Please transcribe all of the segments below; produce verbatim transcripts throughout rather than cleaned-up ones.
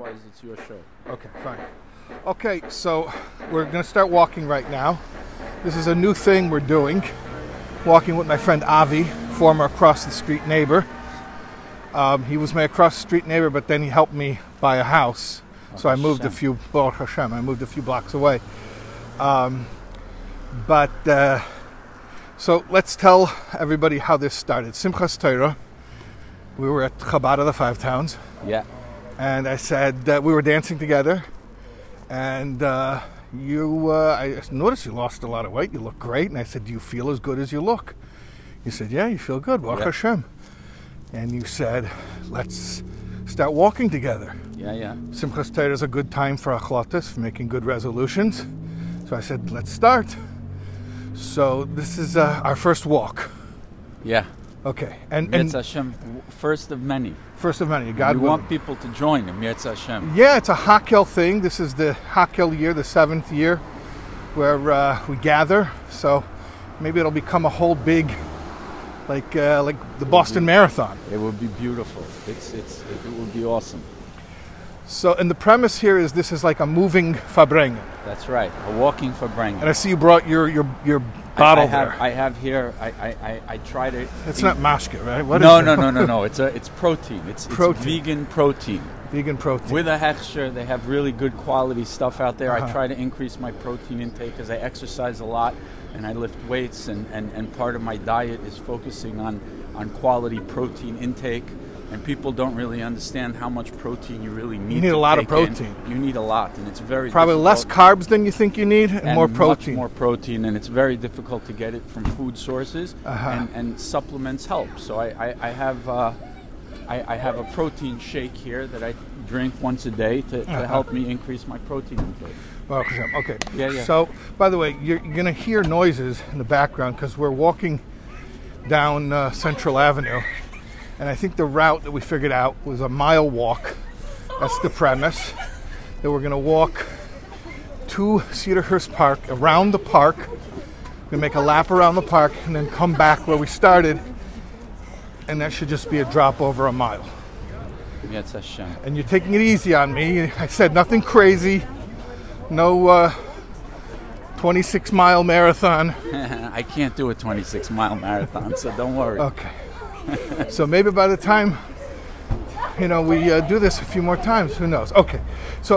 Otherwise, it's your show. Okay, fine. Okay, so we're going to start walking right now. This is a new thing we're doing. Walking with my friend Avi, former across-the-street neighbor. Um, he was my across-the-street neighbor, but then he helped me buy a house. Oh, so I moved Hashem. a few, Baruch Hashem, I moved a few blocks away. Um, but, uh, so let's tell everybody how this started. Simchas Torah. We were at Chabad of the Five Towns. Yeah. And I said that we were dancing together. And uh, you, uh, I noticed you lost a lot of weight. You look great. And I said, do you feel as good as you look? You said, yeah, you feel good. Baruch yeah. Hashem. And you said, let's start walking together. Yeah, yeah. Simchas Torah is a good time for achlotas, for making good resolutions. So I said, let's start. So this is uh, our first walk. Yeah. Okay. And, Yetz and Hashem, first of many. First of many. God we willing. want people to join him. Yetz Hashem. Yeah, it's a Hakel thing. This is the Hakel year, the seventh year, where uh, we gather. So maybe it'll become a whole big, like uh, like the Boston be, Marathon. It would be beautiful. It's it's it, it would be awesome. So, and the premise here is this is like a moving Farbrengen. That's right, a walking Farbrengen. And I see you brought your your your bottle I, I have, there. I have here. I I, I, I try to. It's eat. not mashke, right? What no, is no, it? no, no, no. It's a it's protein. It's, it's protein. vegan protein. Vegan protein. With a hechsher, they have really good quality stuff out there. Uh-huh. I try to increase my protein intake because I exercise a lot and I lift weights, and, and, and part of my diet is focusing on, on quality protein intake. And people don't really understand how much protein you really need. You need to a lot of take protein. in. You need a lot, and it's very probably difficult. less carbs than you think you need, and, and more protein. Much more protein, and it's very difficult to get it from food sources. Uh-huh. And, and supplements help. So I, I, I have uh, I, I have a protein shake here that I drink once a day to, to Uh-huh. help me increase my protein intake. Baruch Hashem. Okay. Yeah, yeah. So, by the way, you're, you're going to hear noises in the background because we're walking down uh, Central Avenue. And I think the route that we figured out was a mile walk. That's the premise. That we're going to walk to Cedarhurst Park, around the park. We're going to make a lap around the park and then come back where we started. And that should just be a drop over a mile. Yetz Hashem. And you're taking it easy on me. I said nothing crazy. No uh, twenty-six mile marathon. I can't do a twenty-six mile marathon, so don't worry. Okay. So maybe by the time, you know, we uh, do this a few more times, who knows? Okay. So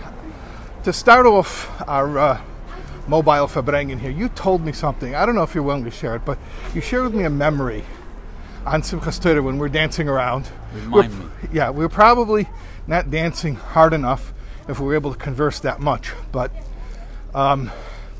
to start off our uh, mobile Farbrengen here, you told me something. I don't know if you're willing to share it, but you shared with me a memory on Simchas Torah when we're dancing around. Remind we're, me. Yeah, we were probably not dancing hard enough if we were able to converse that much. But um,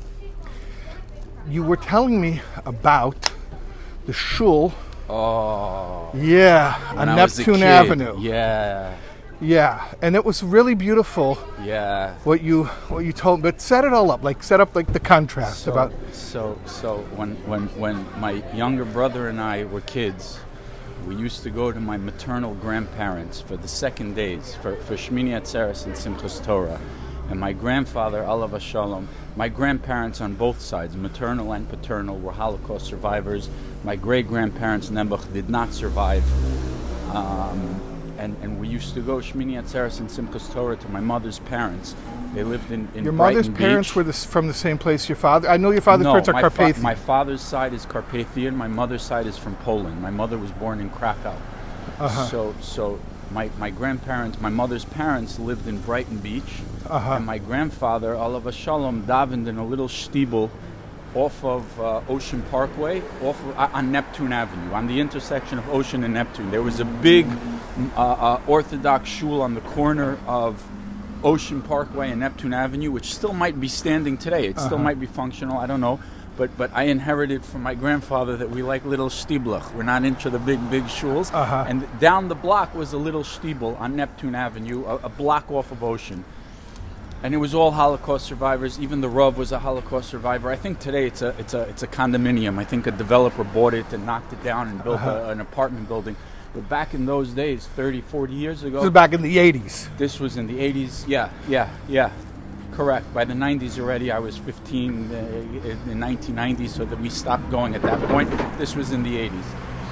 you were telling me about the shul. Oh. Yeah, when on I was a Neptune kid. Avenue. Yeah. Yeah, and it was really beautiful. Yeah. What you what you told, but set it all up, like set up like the contrast So, about. so so when when when my younger brother and I were kids, we used to go to my maternal grandparents for the second days for for Shmini Atzeres and Simchas Torah, and my grandfather Alav Shalom. My grandparents on both sides, maternal and paternal, were Holocaust survivors. My great grandparents Nebuch did not survive. Um, And, and we used to go Shmini Atzeres and Simchas Torah to my mother's parents. They lived in, in Your Brighton mother's parents Beach. were this, from the same place your father. I know your father's no, parents are my Carpathian. Fa- my father's side is Carpathian. My mother's side is from Poland. My mother was born in Krakow. Uh-huh. So so my, my grandparents, my mother's parents lived in Brighton Beach. Uh-huh. And my grandfather, Alav Shalom, davened in a little shtibel off of uh, Ocean Parkway, off of, uh, on Neptune Avenue, on the intersection of Ocean and Neptune. There was a big uh, uh, Orthodox shul on the corner of Ocean Parkway and Neptune Avenue, which still might be standing today. It still Uh-huh. might be functional. I don't know. But but I inherited from my grandfather that we like little shtiblach. We're not into the big, big shuls. Uh-huh. And down the block was a little shtibel on Neptune Avenue, a, a block off of Ocean. And it was all Holocaust survivors. Even the Rav was a Holocaust survivor. I think today it's a it's a it's a condominium. I think a developer bought it and knocked it down and built Uh-huh. a, an apartment building. But back in those days, thirty, forty years ago, This was back in the eighties. this was in the eighties. Yeah, yeah, yeah. Correct. By the nineties already, I was fifteen uh, in nineteen ninety, so that we stopped going at that point. This was in the eighties.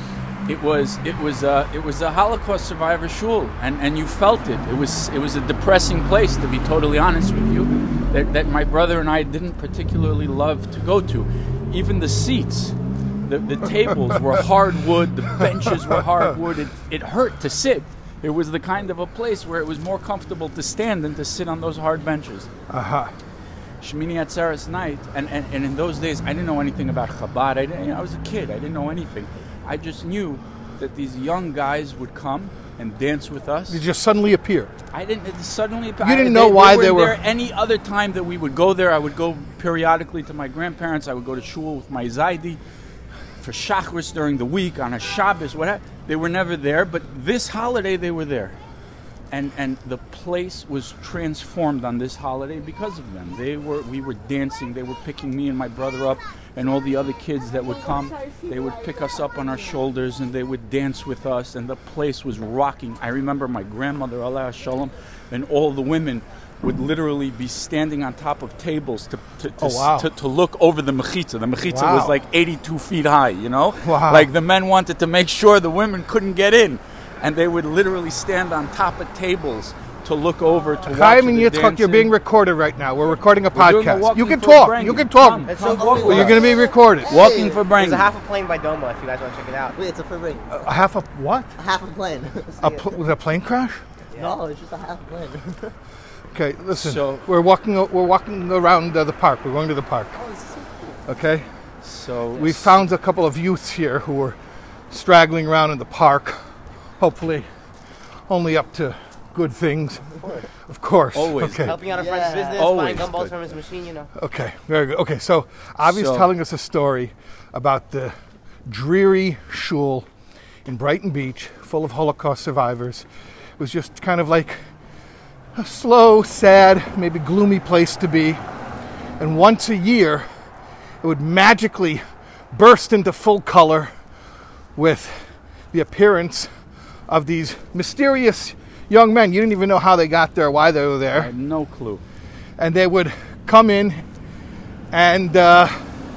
it was it was uh, it was a Holocaust survivor shul, and, and you felt it. It was it was a depressing place, to be totally honest with you, that, that my brother and I didn't particularly love to go to. Even the seats, the, the tables were hardwood, the benches were hardwood. It, it hurt to sit. It was the kind of a place where it was more comfortable to stand than to sit on those hard benches. Uh-huh. Shmini Atzeres night, and, and, and in those days I didn't know anything about Chabad. I, didn't, you know, I was a kid. I didn't know anything. I just knew that these young guys would come and dance with us. They just suddenly appear. I didn't it suddenly. You didn't know they, why they, they were there. Any other time that we would go there, I would go periodically to my grandparents. I would go to shul with my Zaidi for Shachris during the week on a Shabbos. What? They were never there, but this holiday they were there. And and the place was transformed on this holiday because of them. They were we were dancing. They were picking me and my brother up, and all the other kids that would come. They would pick us up on our shoulders, and they would dance with us. And the place was rocking. I remember my grandmother, Allah Shalom, and all the women would literally be standing on top of tables to to to, oh, wow. to, to look over the mechitza. The mechitza wow. was like eighty-two feet high. You know, wow. like the men wanted to make sure the women couldn't get in. And they would literally stand on top of tables to look over to watch Chaim and the Yitzchak, dancing. you're being recorded right now. We're recording a We're doing a podcast. Walking You can for talk. Brangen. You can talk. Come, It's come so walk cool. with You're us. going to be recorded. Walking for There's a Brangen. half a plane by Doma if you guys want to check it out. Wait, it's a free ring. A half a what? A half a plane. A pl- was it a plane crash? No, it's just a half a plane. Okay, listen. So- we're walking. o- We're walking around uh, the park. We're going to the park. Oh, this is so Okay. So We found a couple of youths here who were straggling around in the park. Hopefully, only up to good things. Of course. Always. Okay. Helping out a Yeah. friend's business, Always buying gumballs good. from his machine, you know. Okay. Very good. Okay. So Avi's So- telling us a story about the dreary shul in Brighton Beach, full of Holocaust survivors. It was just kind of like a slow, sad, maybe gloomy place to be. And once a year, it would magically burst into full color with the appearance of these mysterious young men. You didn't even know how they got there, why they were I there. had no clue. And they would come in, and uh,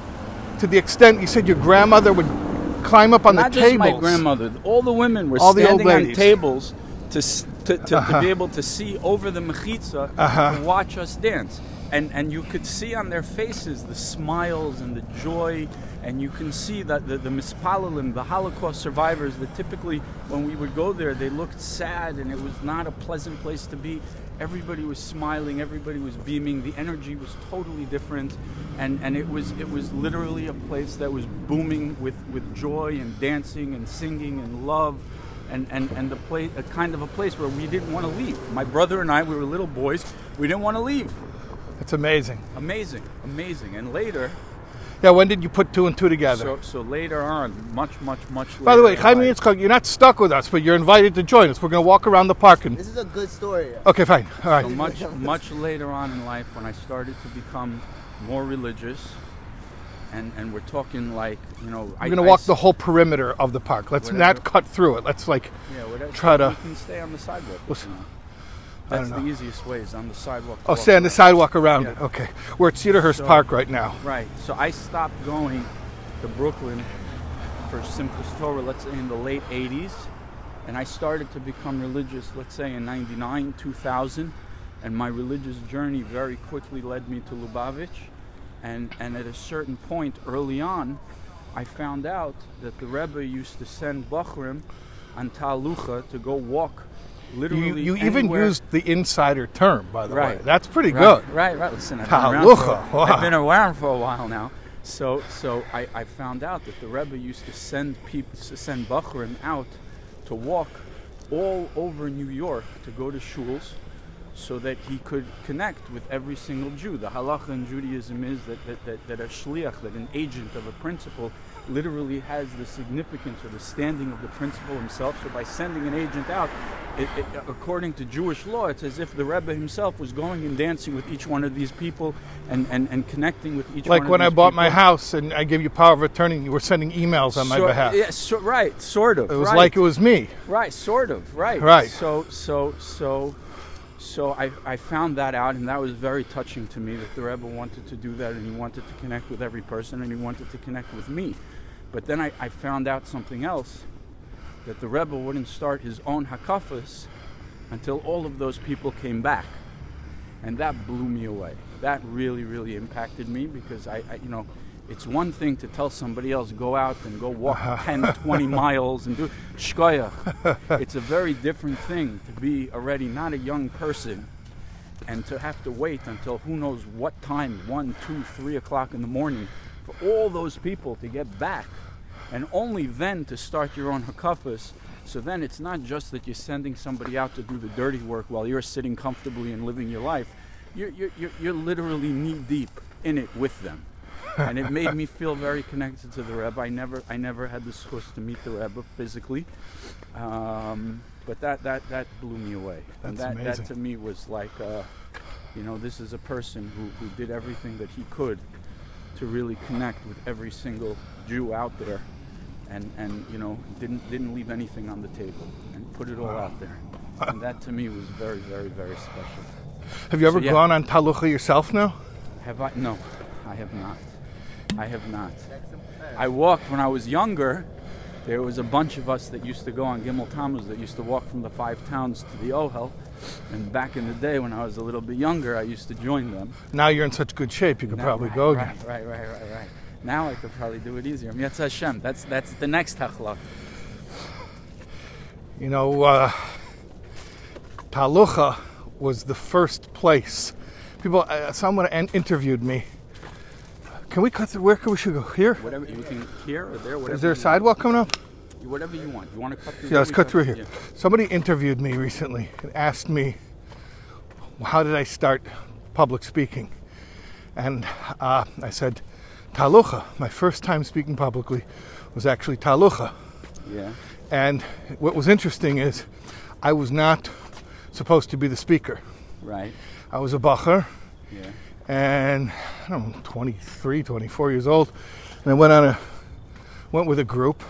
to the extent you said your grandmother would climb up on Not the just tables. my grandmother. All the women were All the old standing on ladies. tables to s- to, to, Uh-huh. to be able to see over the mechitza Uh-huh. and watch us dance. And and you could see on their faces the smiles and the joy, and you can see that the, the mispalalim, the Holocaust survivors, that typically when we would go there, they looked sad and it was not a pleasant place to be. Everybody was smiling, everybody was beaming, the energy was totally different, and, and it was it was literally a place that was booming with, with joy and dancing and singing and love. And, and, and the place, a kind of a place where we didn't want to leave. My brother and I, we were little boys, we didn't want to leave. It's amazing. Amazing, amazing. And later, Yeah, when did you put two and two together? so so later on, much, much, much later. By the way, in Chaim life- Yitzchak, you're not stuck with us, but you're invited to join us. We're going to walk around the park. And This is a good story. okay, fine. All right. So much, much later on in life, when I started to become more religious, and, and we're talking like, you know, We're going to walk the whole perimeter of the park. Let's Whatever. not cut through it. Let's like yeah, whatever, try to- We can stay on the sidewalk. Let's- you know. I That's don't the know. easiest way, is on the sidewalk. to oh, walk stay on the around. sidewalk around Yeah. it. Okay, we're at Cedarhurst So- Park right now. Right. So I stopped going to Brooklyn for Simchas Torah, let's say in the late eighties, and I started to become religious, let's say in ninety-nine, two thousand, and my religious journey very quickly led me to Lubavitch, and, and at a certain point early on, I found out that the Rebbe used to send Bachrim on Talucha to go walk You, literally you even anywhere. used the insider term, by the way. Right. That's pretty Right, good. Right, right. Listen, I've been, around Talucha, for, wow. I've been around for a while now. So, so I, I found out that the Rebbe used to send people, to send Bachrim out to walk all over New York to go to shuls, so that he could connect with every single Jew. The halacha in Judaism is that that, that, that a shliach, that an agent of a principal, literally has the significance or the standing of the principal himself. So by sending an agent out, it, it, according to Jewish law, it's as if the Rebbe himself was going and dancing with each one of these people and, and, and connecting with each Like one when of I these bought people. my house and I gave you power of attorney, you were sending emails on my So- behalf. Yeah, so, right, sort of. It was right. like it was me. Right, sort of, right. Right. So, so, so, so I, I found that out, and that was very touching to me, that the Rebbe wanted to do that, and he wanted to connect with every person, and he wanted to connect with me. But then I, I found out something else, that the Rebbe wouldn't start his own hakafas until all of those people came back. And that blew me away. That really, really impacted me because I, I you know, it's one thing to tell somebody else, go out and go walk ten, twenty miles and do shkoya. It's a very different thing to be already not a young person and to have to wait until who knows what time, one, two, three o'clock in the morning, for all those people to get back. And only then to start your own hakafas. So then it's not just that you're sending somebody out to do the dirty work while you're sitting comfortably and living your life. You're, you're, you're, you're literally knee deep in it with them. And it made me feel very connected to the Rebbe. I never, I never had the chance to meet the Rebbe physically, um, but that, that, that blew me away. That's and that, amazing. that to me was like, uh, you know, this is a person who, who did everything that he could to really connect with every single Jew out there, and, and you know, didn't didn't leave anything on the table and put it all out there. And that to me was very, very, very special. Have you ever So, yeah. gone on Talucha yourself now? Have I? No, I have not. I have not. I walked when I was younger. There was a bunch of us that used to go on Gimel Tammuz that used to walk from the five towns to the Ohel. And back in the day when I was a little bit younger, I used to join them. Now you're in such good shape, you could Now- probably right, go right, again. Right, right, right, right. Now I could probably do it easier. Yetz Hashem. That's that's the next hachlach. You know, uh, Talucha was the first place. People, uh, someone an- interviewed me. Can we cut through? Where can we should go? Here? Whatever you can here or there. Whatever Is there a you sidewalk coming up? Want. Whatever you want. You want to cut through? Yeah, let's we cut through here. Yeah. Somebody interviewed me recently and asked me, how did I start public speaking? And uh, I said, Talucha. My first time speaking publicly was actually Talucha. Yeah. And what was interesting is I was not supposed to be the speaker. Right. I was a bacher, Yeah. and I don't know, twenty-three, twenty-four years old, and I went on a went with a group,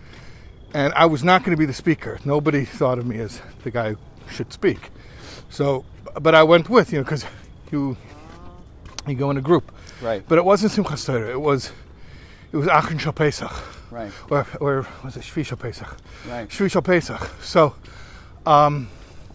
and I was not going to be the speaker. Nobody thought of me as the guy who should speak. So, but I went with, you know, because you you go in a group. Right. But it wasn't Simchas Torah. It was it was Achron Shal Pesach, Right. or or was it Shvi Shal Pesach? Right. Shvi Shal Pesach. So, um,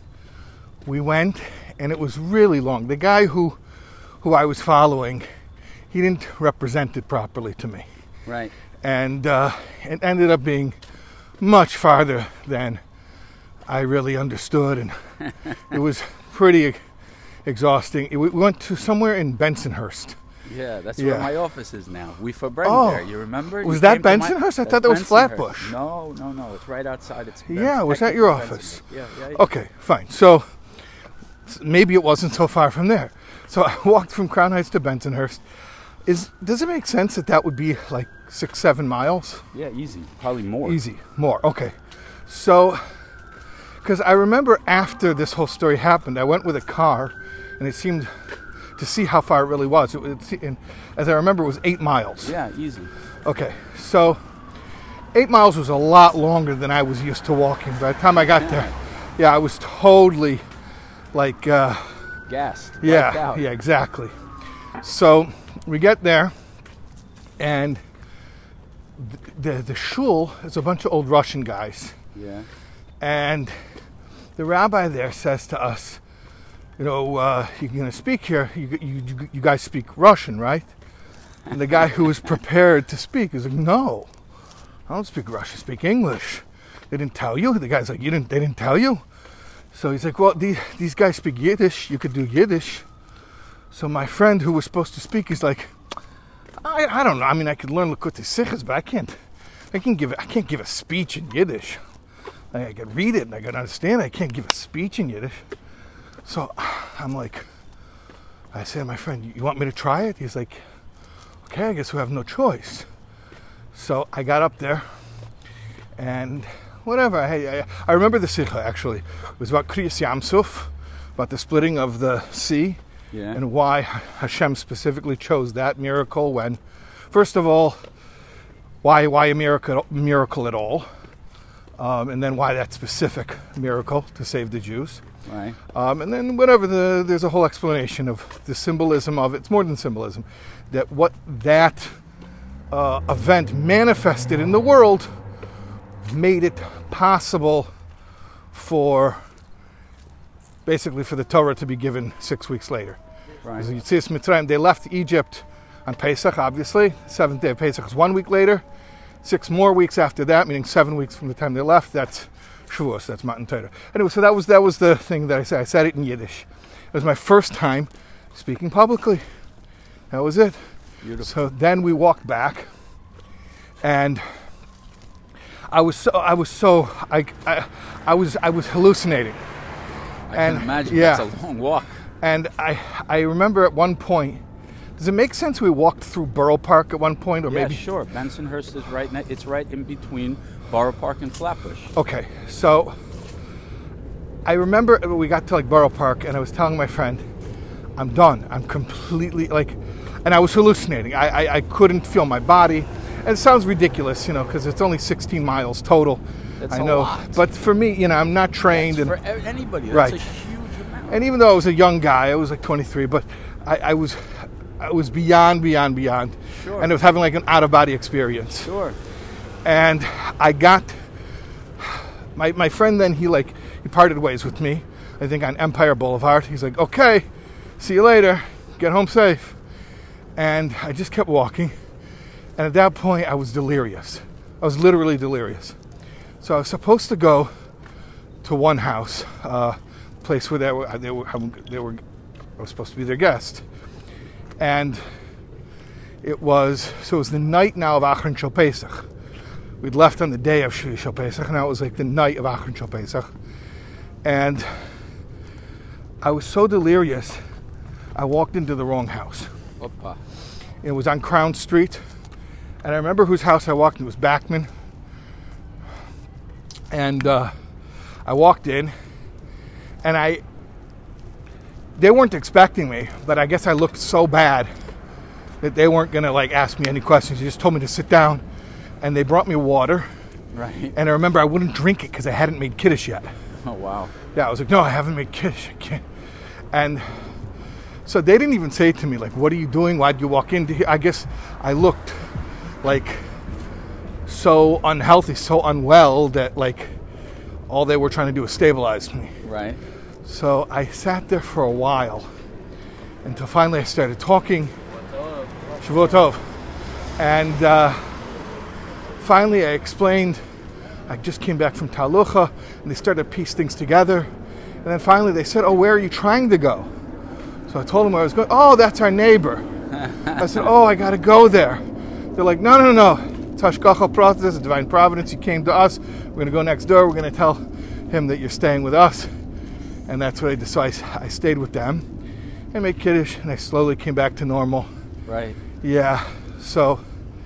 we went, and it was really long. The guy who who I was following, he didn't represent it properly to me, Right. and uh, it ended up being much farther than I really understood, and it was pretty exhausting. We went to somewhere in Bensonhurst. Yeah, that's Yeah. where my office is now. We forbidden Oh. there. You remember? Was You that came to my- Bensonhurst? I That's thought that was Bensonhurst. Flatbush. No, no, no. It's right outside. It's Yeah, was that your technically office? Bensonhurst. Yeah, yeah. yeah. Okay, fine. So s- maybe it wasn't so far from there. So I walked from Crown Heights to Bensonhurst. Is does it make sense that that would be like six, seven miles? Yeah, easy. Probably more. Easy, more. Okay. So, because I remember after this whole story happened, I went with a car, and it seemed to see how far it really was. It, was- and as I remember, it was eight miles. Yeah, easy. Okay, so eight miles was a lot longer than I was used to walking. By the time I got there, yeah, I was totally like, uh, Gassed. wiped yeah, out. yeah, exactly. So we get there, and the, the the shul is a bunch of old Russian guys, Yeah. and the rabbi there says to us, you know, uh, you're going to speak here. You, you you guys speak Russian, right? And the guy who was prepared to speak is like, no, I don't speak Russian. I speak English. They didn't tell you. The guy's like, you didn't. They didn't tell you. So he's like, well, these these guys speak Yiddish. You could do Yiddish. So my friend who was supposed to speak is like, I I don't know. I mean, I could learn Likutei Sichos, but I can't. I can give I can't give a speech in Yiddish. I, I could read it and I could understand it. I can't give a speech in Yiddish. So I'm like, I said to my friend, you want me to try it? He's like, okay, I guess we have no choice. So I got up there, and whatever. I, I, I remember the Sikha, actually. It was about Kriyas Yam Suf, about the splitting of the sea, Yeah. and why Hashem specifically chose that miracle when, first of all, why why a miracle, miracle at all, um, and then why that specific miracle to save the Jews. Right. Um, and then whatever, the, there's a whole explanation of the symbolism of it. It's more than symbolism. That what that uh, event manifested in the world made it possible for basically for the Torah to be given six weeks later. Right. Because Yetzias Mitzrayim, they left Egypt on Pesach, obviously. Seventh day of Pesach is one week later. Six more weeks after that, meaning seven weeks from the time they left, that's Shavuos, that's Matan Torah. Anyway, so that was that was the thing that I said. I said it in Yiddish. It was my first time speaking publicly. That was it. Beautiful. So then we walked back, and I was so I was so I I, I was I was hallucinating. I and, can imagine yeah. that's a long walk. And I I remember at one point, does it make sense we walked through Borough Park at one point, or Yeah, maybe? sure. Bensonhurst is right. Ne- it's right in between Borough Park and Flatbush. Okay, so I remember we got to like Borough Park, and I was telling my friend, I'm done. I'm completely like, and I was hallucinating. I I, I couldn't feel my body. And it sounds ridiculous, you know, because it's only sixteen miles total. That's I a know, lot. but for me, you know, I'm not trained, That's and for e- anybody. That's Right. a huge amount. and even though I was a young guy, I was like twenty-three, but I, I was I was beyond, beyond, beyond, Sure. and I was having like an out of body experience. Sure. And I got my my friend. Then he like he parted ways with me. I think on Empire Boulevard. He's like, "Okay, see you later. Get home safe." And I just kept walking. And at that point, I was delirious. I was literally delirious. So I was supposed to go to one house, uh, place where they were, they were, they were, I was supposed to be their guest. And it was, so it was the night now of Achron Shel Pesach. We'd left on the day of Shvi Shel Pesach, and now it was like the night of Achron Shel Pesach. And I was so delirious, I walked into the wrong house. Opa. It was on Crown Street. And I remember whose house I walked in. It was Backman. And uh, I walked in, and I, they weren't expecting me, but I guess I looked so bad that they weren't going to like ask me any questions. They just told me to sit down, and they brought me water. Right. And I remember I wouldn't drink it because I hadn't made Kiddush yet. Oh, wow. Yeah, I was like, no, I haven't made Kiddush. I can't. And so they didn't even say to me, like, what are you doing? Why'd you walk into here? I guess I looked like so unhealthy, so unwell that like all they were trying to do was stabilize me. Right. So I sat there for a while until finally I started talking. Shavuot Tov. And uh, finally I explained, I just came back from Talucha, and they started to piece things together. And then finally they said, oh, where are you trying to go? So I told them where I was going. Oh, that's our neighbor. I said, oh, I got to go there. They're like, no, no, no. Tashgacha Pratis, divine providence. You came to us. We're going to go next door. We're going to tell him that you're staying with us. And that's what I did. So I, I stayed with them. I made Kiddush, and I slowly came back to normal. Right. Yeah. So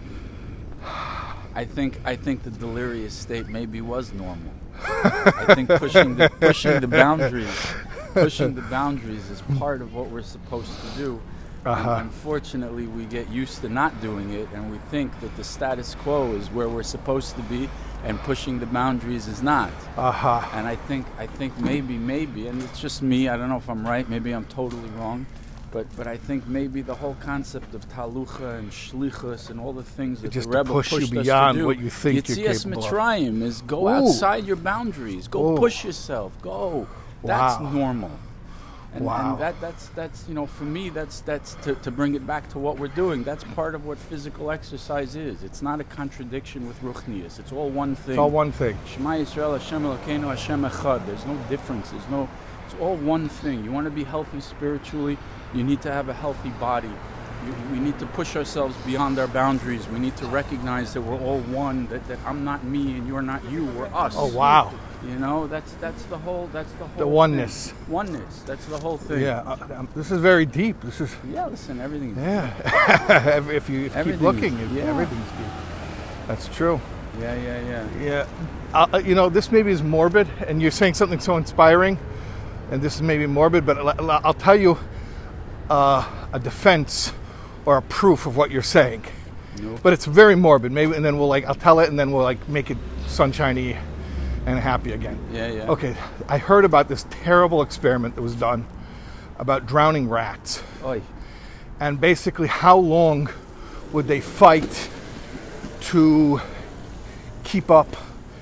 I think I think the delirious state maybe was normal. I think pushing the pushing the boundaries, pushing the boundaries is part of what we're supposed to do. Uh-huh. And unfortunately, we get used to not doing it, and we think that the status quo is where we're supposed to be, and pushing the boundaries is not. uh-huh. And I think I think maybe maybe, and it's just me. I don't know if I'm right. Maybe I'm totally wrong. But but I think maybe the whole concept of talucha and shlichus and all the things that Just the to Rebbe push you pushed us beyond to do, what you think you're Yetzias capable of. Mitzrayim is go Ooh. outside your boundaries. Go Ooh. push yourself. Go. That's Wow. normal. And, Wow. and that that's that's you know for me that's that's to, to bring it back to what we're doing. That's part of what physical exercise is. It's not a contradiction with ruchnius. It's all one thing. It's all one thing. Shema Yisrael Hashem Elokeinu Hashem Echad. There's no difference. There's no. It's all one thing. You want to be healthy spiritually. You need to have a healthy body. You, we need to push ourselves beyond our boundaries. We need to recognize that we're all one. That, that I'm not me and you're not you. We're us. Oh, wow. You know, that's that's the whole. That's the whole. The oneness. Thing. Oneness. That's the whole thing. Yeah. Uh, um, this is very deep. This is, Yeah. Listen, everything. yeah. if if you, if you keep Everything looking, is- it- yeah. everything's deep. That's true. Yeah. Yeah. Yeah. Yeah, uh, uh, you know, this maybe is morbid, and you're saying something so inspiring, and this is maybe morbid, but I'll, I'll tell you uh, a defense or a proof of what you're saying. Nope. But it's very morbid, maybe, and then we'll like I'll tell it, and then we'll like make it sunshiny and happy again. Yeah. Yeah. Okay, I heard about this terrible experiment that was done about drowning rats, Oy. and basically how long would they fight to keep up,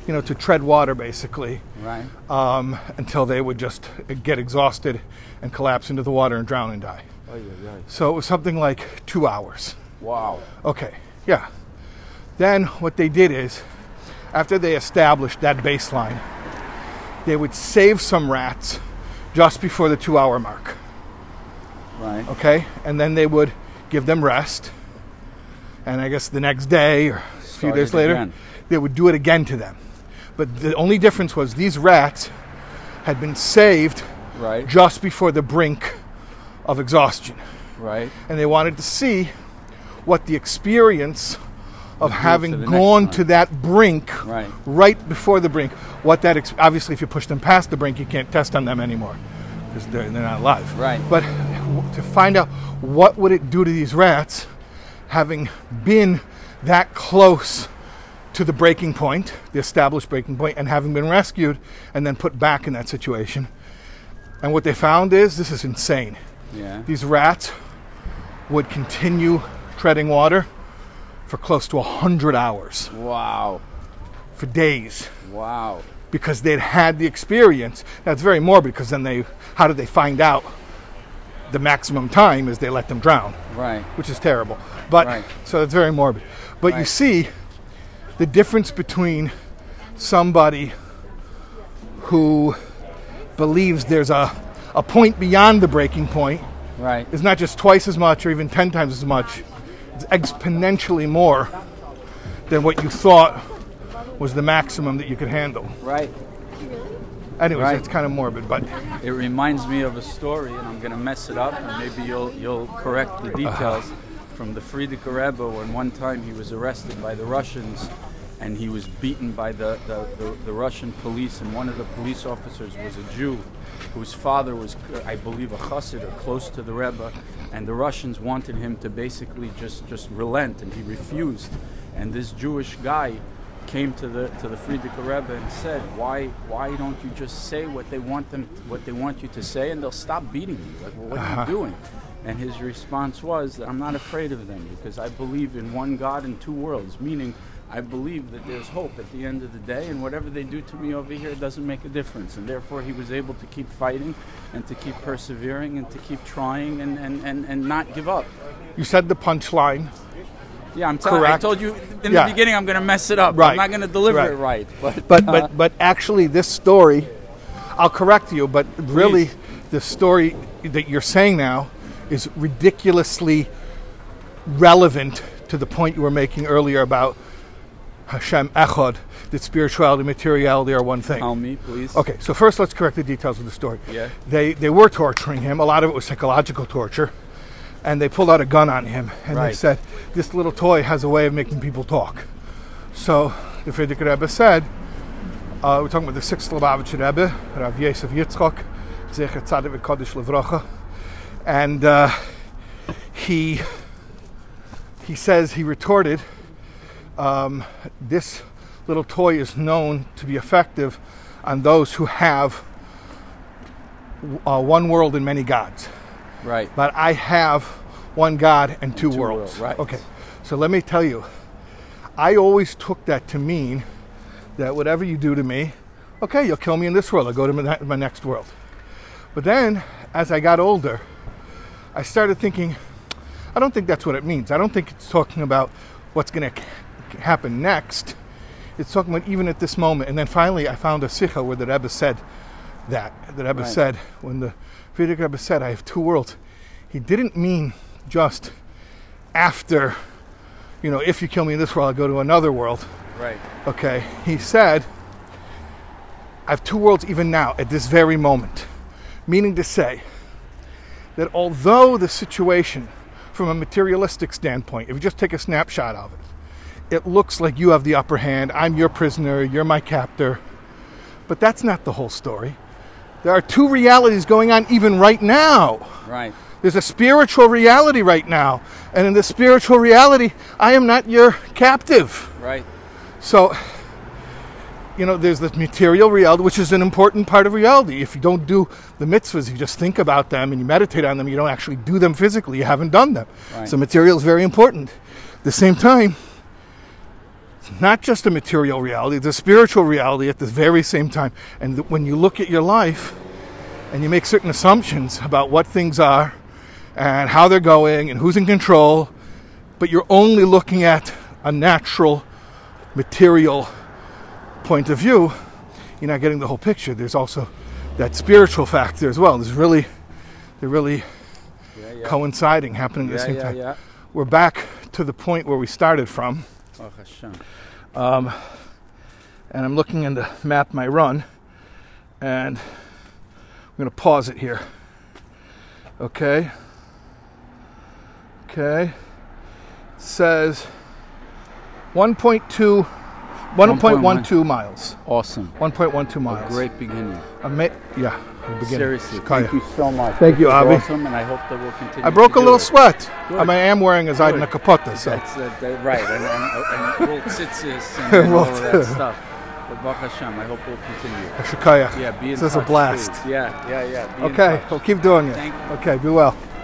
you know, to tread water basically, Right. um, until they would just get exhausted and collapse into the water and drown and die. Oh, yeah, yeah. So it was something like two hours. Wow. Okay, yeah. Then what they did is, after they established that baseline, they would save some rats just before the two-hour mark. Right. Okay, and then they would give them rest, and I guess the next day or a few Start days it later, again. they would do it again to them. But the only difference was these rats had been saved Right. just before the brink of exhaustion, Right. and they wanted to see what the experience of Would do having to the next gone one. to that brink Right. right before the brink, what that ex- obviously if you push them past the brink, you can't test on them anymore because they're, they're not alive. Right. But w- to find out what would it do to these rats having been that close to the breaking point, the established breaking point, and having been rescued and then put back in that situation. And what they found is, this is insane. Yeah. These rats would continue treading water for close to one hundred hours, Wow. for days, Wow. because they'd had the experience. That's very morbid, because then they, how did they find out the maximum time is they let them drown, Right. which is terrible. But, Right. so it's very morbid. But you Right. see the difference between somebody who believes there's a, a point beyond the breaking point Right. is not just twice as much or even ten times as much. It's exponentially more than what you thought was the maximum that you could handle. Right. Anyways, Right. it's kind of morbid, but It reminds me of a story, and I'm going to mess it up, and maybe you'll you'll correct the details from the Frierdiker Rebbe. When one time he was arrested by the Russians, and he was beaten by the, the, the, the Russian police, and one of the police officers was a Jew, whose father was, I believe, a chassid or close to the Rebbe, and the Russians wanted him to basically just, just relent, and he refused. And this Jewish guy came to the to the Frierdiker Rebbe and said, "Why why don't you just say what they want them what they want you to say, and they'll stop beating you? Like, well, what are you doing?" And his response was that I'm not afraid of them because I believe in one God in two worlds, meaning I believe that there's hope at the end of the day, and whatever they do to me over here doesn't make a difference. And therefore he was able to keep fighting and to keep persevering and to keep trying and, and, and, and not give up. you said the punchline. Yeah, I'm telling I Correct. told you in Yeah. the beginning I'm going to mess it up. Right. I'm not going to deliver Right. it right. But, But uh, but but actually, this story, I'll correct you. But really, Please. the story that you're saying now is ridiculously relevant to the point you were making earlier about Hashem Echad, that spirituality and materiality are one thing. tell me, please. Okay, so first let's correct the details of the story. Yeah. They they were torturing him. A lot of it was psychological torture. And they pulled out a gun on him. And they Right. said, this little toy has a way of making people talk. So the Frierdiker Rebbe said, uh, we're talking about the sixth Lubavitcher Rebbe, Rav Yosef Yitzchak, Zecher Tzadik V'Kodesh Levracha. And uh, he, he says, he retorted, um, this little toy is known to be effective on those who have uh, one world and many gods. Right. But I have one God and two, two worlds. worlds, right. Okay, so let me tell you, I always took that to mean that whatever you do to me, okay, you'll kill me in this world, I'll go to my, my next world. But then, as I got older, I started thinking, I don't think that's what it means. I don't think it's talking about what's going to happen next. It's talking about even at this moment. And then finally, I found a sikha where the Rebbe said that. The Rebbe Right. said, when the Frierdiker Rebbe said, I have two worlds, he didn't mean just after, you know, if you kill me in this world, I'll go to another world. Right. Okay, he said, I have two worlds even now, at this very moment. Meaning to say that although the situation, from a materialistic standpoint, if you just take a snapshot of it, it looks like you have the upper hand, I'm your prisoner, you're my captor. But that's not the whole story. There are two realities going on even right now. Right. There's a spiritual reality right now. And in the spiritual reality, I am not your captive. Right. So, you know, there's the material reality, which is an important part of reality. If you don't do the mitzvahs, you just think about them and you meditate on them, you don't actually do them physically, you haven't done them. Right. So material is very important. At the same time, It's not just a material reality, it's a spiritual reality at the very same time. And th- when you look at your life and you make certain assumptions about what things are and how they're going and who's in control, but you're only looking at a natural, material point of view, you're not getting the whole picture. There's also that spiritual factor as well. There's really, they're really Yeah, yeah. coinciding, happening at the Yeah, same yeah, time. yeah. We're back to the point where we started from. Baruch Hashem. Um, and I'm looking in the map my run, and I'm going to pause it here. Okay. Okay. It says one point two, one point one two miles. Awesome. one point one two miles. A great beginning. Ama- yeah, the beginning. Seriously, Kaya. thank you so much. Thank you, This is Avi. Awesome, and I hope that we'll continue. I broke to a do little it. sweat. Good. I mean, I am wearing a Zaydna Good. kapota, so. That's uh, that, right, and, and, and, and tzitzis and, and all of that stuff. But Baruch Hashem, I hope we'll continue. Shukaya. Yeah, be in This is a touch, blast. please. Yeah, yeah, yeah. Be in Okay, touch. we'll keep doing it. Thank you. Okay, be well.